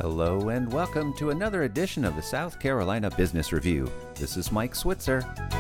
Hello and welcome to another edition of the South Carolina Business Review. This is Mike Switzer.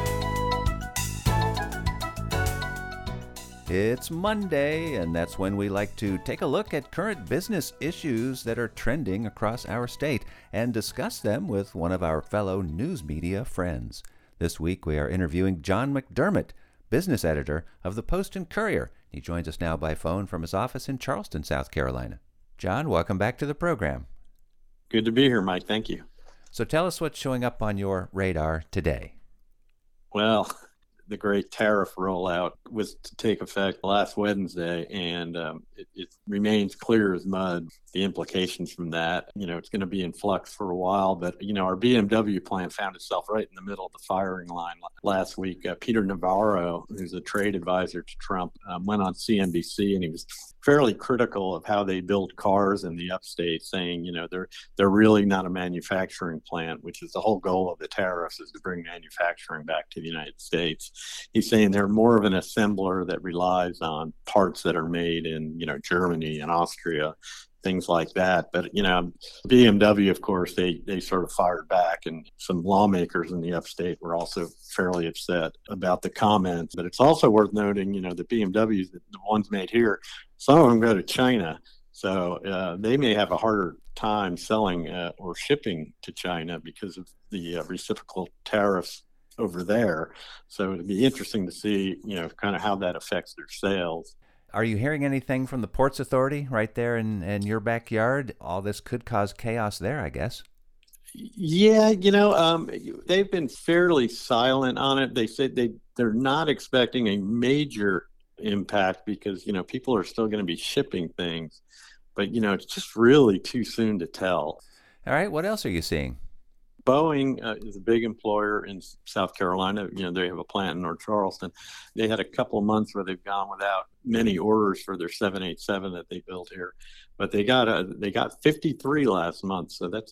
It's Monday, and that's when we like to take a look at current business issues that are trending across our state and discuss them with one of our fellow news media friends. This week we are interviewing John McDermott, business editor of the Post and Courier. He joins us now by phone from his office in Charleston, South Carolina. John, welcome back to the program. Good to be here, Mike. Thank you. So tell us what's showing up on your radar today. Well, the great tariff rollout was to take effect last Wednesday, and it remains clear as mud, the implications from that. It's going to be in flux for a while, but, our BMW plant found itself right in the middle of the firing line last week. Peter Navarro, who's a trade advisor to Trump, went on CNBC, and he was fairly critical of how they build cars in the upstate, saying, they're really not a manufacturing plant, which is the whole goal of the tariffs, is to bring manufacturing back to the United States. He's saying they're more of an assembler that relies on parts that are made in, Germany and Austria, things like that. But, BMW, of course, they sort of fired back, and some lawmakers in the upstate were also fairly upset about the comments. But it's also worth noting, the BMWs, the ones made here, some of them go to China. So they may have a harder time selling or shipping to China because of the reciprocal tariffs over there. So it'd be interesting to see, kind of how that affects their sales. Are you hearing anything from the Ports Authority right there in your backyard? All this could cause chaos there, I guess. Yeah, they've been fairly silent on it. They said they're not expecting a major impact because, people are still going to be shipping things. But, it's just really too soon to tell. All right. What else are you seeing? Boeing is a big employer in South Carolina. They have a plant in North Charleston. They had a couple of months where they've gone without many orders for their 787 that they built here, but they got 53 last month. So that's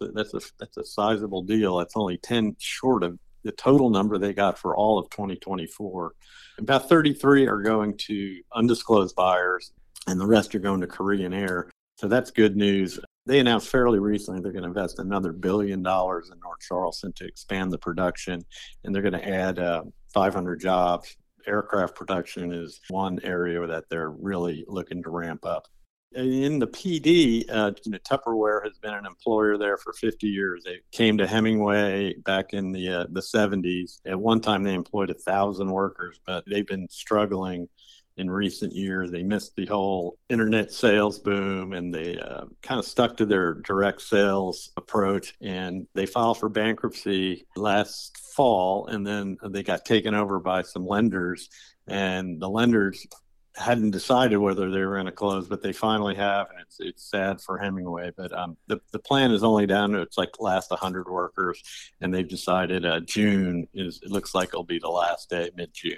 a sizable deal. That's only 10 short of the total number they got for all of 2024. About 33 are going to undisclosed buyers, and the rest are going to Korean Air. So that's good news. They announced fairly recently they're going to invest another $1 billion in North Charleston to expand the production, and they're going to add 500 jobs. Aircraft production is one area that they're really looking to ramp up. In the PD, Tupperware has been an employer there for 50 years. They came to Hemingway back in the 70s. At one time, they employed 1,000 workers, but they've been struggling in recent years. They missed the whole internet sales boom, and they kind of stuck to their direct sales approach, and they filed for bankruptcy last fall, and then they got taken over by some lenders, and the lenders hadn't decided whether they were going to close, but they finally have, and it's sad for Hemingway. But the plan is only down to last 100 workers, and they've decided it looks like it'll be the last day, mid-June.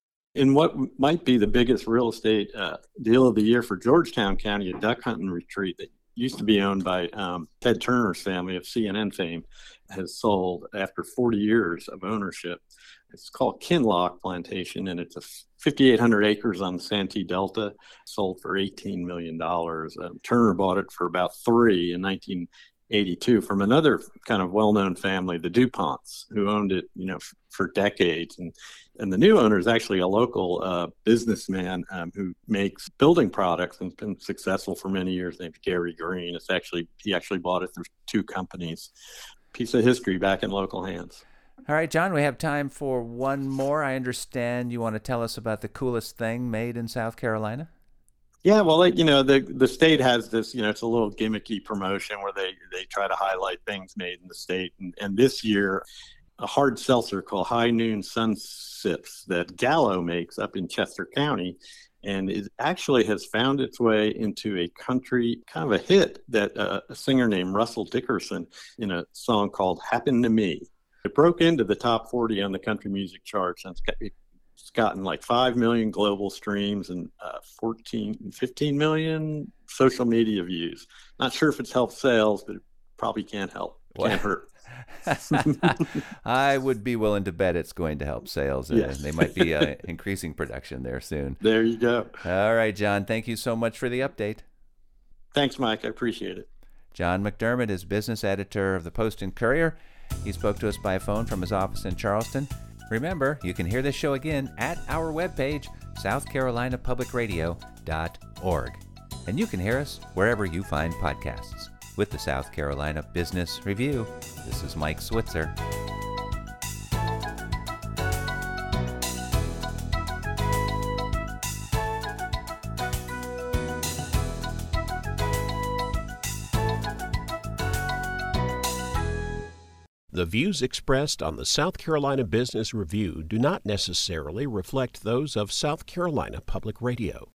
In what might be the biggest real estate deal of the year for Georgetown County, a duck hunting retreat that used to be owned by Ted Turner's family of CNN fame, has sold after 40 years of ownership. It's called Kinloch Plantation, and it's 5,800 acres on the Santee Delta, sold for $18 million. Turner bought it for about $3 million in 1982 from another kind of well-known family, the DuPonts, who owned it, for decades. And the new owner is actually a local businessman who makes building products and has been successful for many years, named Gary Green. He actually bought it through two companies. Piece of history back in local hands. All right, John, we have time for one more. I understand you want to tell us about the coolest thing made in South Carolina? Yeah, well, the state has this, it's a little gimmicky promotion where they try to highlight things made in the state. And this year, a hard seltzer called High Noon Sun Sips that Gallo makes up in Chester County, and it actually has found its way into a country kind of a hit that a singer named Russell Dickerson in a song called Happen to Me. It broke into the top 40 on the country music charts, and it's gotten 5 million global streams and 15 million social media views. Not sure if it's helped sales, but it probably can't help. Can't hurt. I would be willing to bet it's going to help sales. Yes. They might be increasing production there soon. There you go. All right, John, thank you so much for the update. Thanks, Mike. I appreciate it. John McDermott is business editor of the Post and Courier. He spoke to us by phone from his office in Charleston. Remember, you can hear this show again at our webpage, southcarolinapublicradio.org. And you can hear us wherever you find podcasts. With the South Carolina Business Review, this is Mike Switzer. The views expressed on the South Carolina Business Review do not necessarily reflect those of South Carolina Public Radio.